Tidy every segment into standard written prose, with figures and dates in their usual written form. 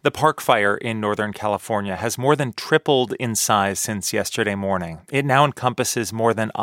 The Park Fire in Northern California has more than tripled in size since yesterday morning. It now encompasses more than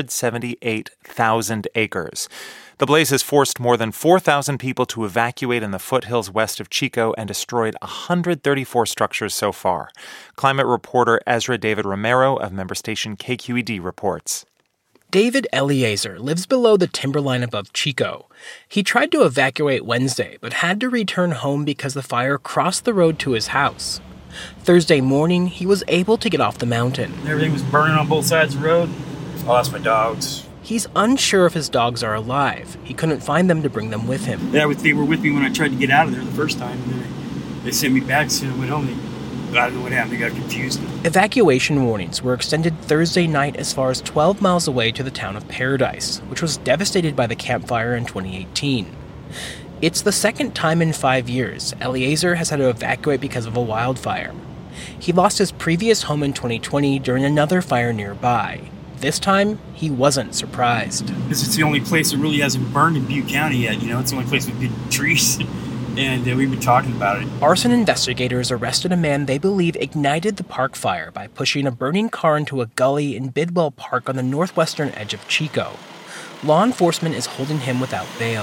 178,000 acres. The blaze has forced more than 4,000 people to evacuate in the foothills west of Chico and destroyed 134 structures so far. Climate reporter Ezra David Romero of member station KQED reports. David Eliezer lives below the timberline above Chico. He tried to evacuate Wednesday, but had to return home because the fire crossed the road to his house. Thursday morning, he was able to get off the mountain. Everything was burning on both sides of the road. I lost my dogs. He's unsure if his dogs are alive. He couldn't find them to bring them with him. Yeah, they were with me when I tried to get out of there the first time. And then they sent me back, so I went home. I don't know what happened. They got confused. Evacuation warnings were extended Thursday night as far as 12 miles away to the town of Paradise, which was devastated by the Camp Fire in 2018. It's the second time in 5 years Eliezer has had to evacuate because of a wildfire. He lost his previous home in 2020 during another fire nearby. This time, he wasn't surprised. Because it's the only place that really hasn't burned in Butte County yet. It's the only place with big trees. And we've been talking about it. Arson investigators arrested a man they believe ignited the park fire by pushing a burning car into a gully in Bidwell Park on the northwestern edge of Chico. Law enforcement is holding him without bail.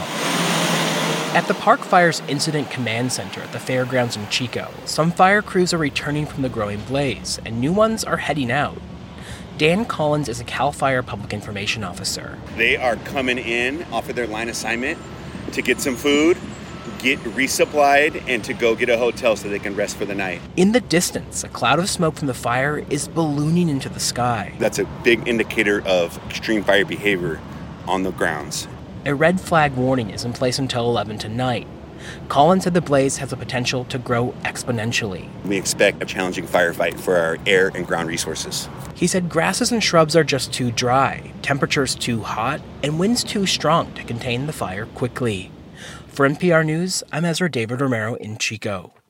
At the Park Fire's Incident Command Center at the fairgrounds in Chico, some fire crews are returning from the growing blaze, and new ones are heading out. Dan Collins is a CAL FIRE public information officer. They are coming in off of their line assignment to get some food, get resupplied, and to go get a hotel so they can rest for the night. In the distance, a cloud of smoke from the fire is ballooning into the sky. That's a big indicator of extreme fire behavior on the grounds. A red flag warning is in place until 11 tonight. Collins said the blaze has the potential to grow exponentially. We expect a challenging firefight for our air and ground resources. He said grasses and shrubs are just too dry, temperatures too hot, and winds too strong to contain the fire quickly. For NPR News, I'm Ezra David Romero in Chico.